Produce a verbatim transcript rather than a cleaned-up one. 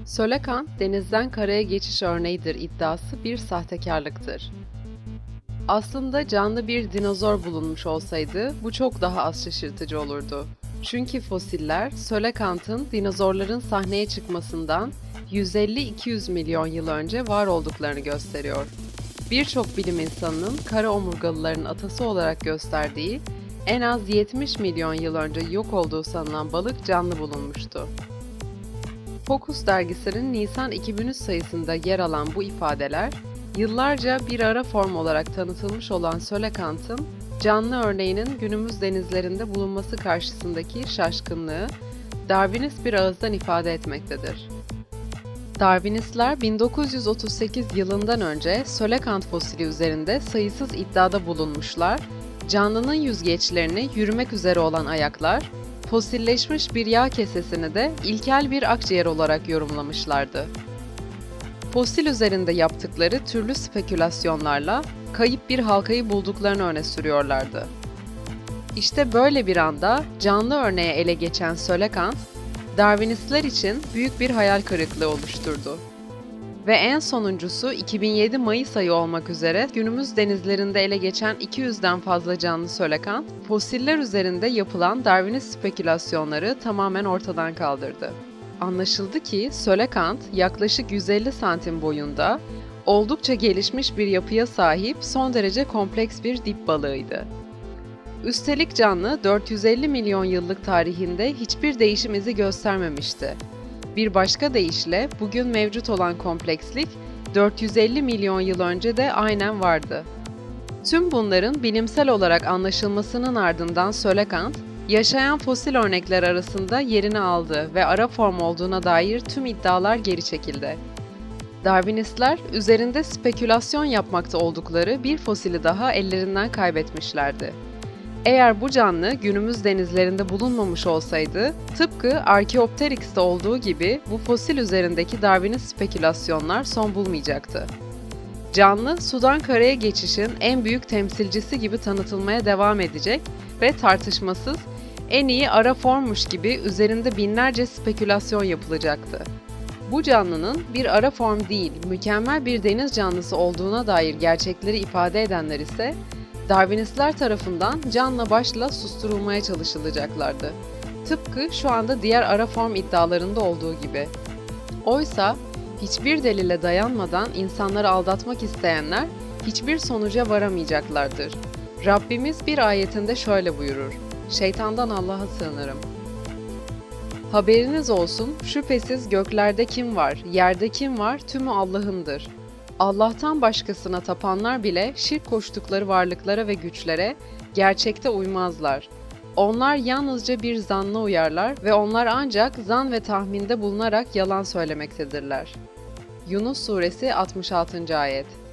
Söylekant, denizden karaya geçiş örneğidir iddiası bir sahtekarlıktır. Aslında canlı bir dinozor bulunmuş olsaydı bu çok daha az şaşırtıcı olurdu. Çünkü fosiller, Söylekant'ın dinozorların sahneye çıkmasından yüz elli iki yüz milyon yıl önce var olduklarını gösteriyor. Birçok bilim insanının kara omurgalıların atası olarak gösterdiği, en az yetmiş milyon yıl önce yok olduğu sanılan balık canlı bulunmuştu. Focus dergisinin Nisan iki bin üç sayısında yer alan bu ifadeler, yıllarca bir ara form olarak tanıtılmış olan Söylekant'ın canlı örneğinin günümüz denizlerinde bulunması karşısındaki şaşkınlığı, Darwinist bir ağızdan ifade etmektedir. Darwinistler bin dokuz yüz otuz sekiz yılından önce Söylekant fosili üzerinde sayısız iddiada bulunmuşlar, canlının yüzgeçlerini yürümek üzere olan ayaklar, fosilleşmiş bir yağ kesesini de ilkel bir akciğer olarak yorumlamışlardı. Fosil üzerinde yaptıkları türlü spekülasyonlarla kayıp bir halkayı bulduklarını öne sürüyorlardı. İşte böyle bir anda canlı örneğe ele geçen Söylekant, Darwinistler için büyük bir hayal kırıklığı oluşturdu. Ve en sonuncusu iki bin yedi Mayıs ayı olmak üzere günümüz denizlerinde ele geçen iki yüzden fazla canlı Söylekant, fosiller üzerinde yapılan Darwinist spekülasyonları tamamen ortadan kaldırdı. Anlaşıldı ki Söylekant yaklaşık yüz elli santim boyunda, oldukça gelişmiş bir yapıya sahip son derece kompleks bir dip balığıydı. Üstelik canlı dört yüz elli milyon yıllık tarihinde hiçbir değişim izi göstermemişti. Bir başka deyişle bugün mevcut olan komplekslik dört yüz elli milyon yıl önce de aynen vardı. Tüm bunların bilimsel olarak anlaşılmasının ardından Söylekant, yaşayan fosil örnekler arasında yerini aldı ve ara form olduğuna dair tüm iddialar geri çekildi. Darwinistler, üzerinde spekülasyon yapmakta oldukları bir fosili daha ellerinden kaybetmişlerdi. Eğer bu canlı günümüz denizlerinde bulunmamış olsaydı, tıpkı Archaeopteryx'te olduğu gibi bu fosil üzerindeki Darwinist spekülasyonlar son bulmayacaktı. Canlı, sudan karaya geçişin en büyük temsilcisi gibi tanıtılmaya devam edecek ve tartışmasız en iyi ara formmuş gibi üzerinde binlerce spekülasyon yapılacaktı. Bu canlının bir ara form değil, mükemmel bir deniz canlısı olduğuna dair gerçekleri ifade edenler ise Darwinistler tarafından canla başla susturulmaya çalışılacaklardı. Tıpkı şu anda diğer ara form iddialarında olduğu gibi. Oysa hiçbir delile dayanmadan insanları aldatmak isteyenler hiçbir sonuca varamayacaklardır. Rabbimiz bir ayetinde şöyle buyurur: "Şeytandan Allah'a sığınırım." Haberiniz olsun, şüphesiz göklerde kim var, yerde kim var, tümü Allah'ındır. Allah'tan başkasına tapanlar bile şirk koştukları varlıklara ve güçlere gerçekte uymazlar. Onlar yalnızca bir zanna uyarlar ve onlar ancak zan ve tahminde bulunarak yalan söylemektedirler. Yunus Suresi altmış altıncı ayet.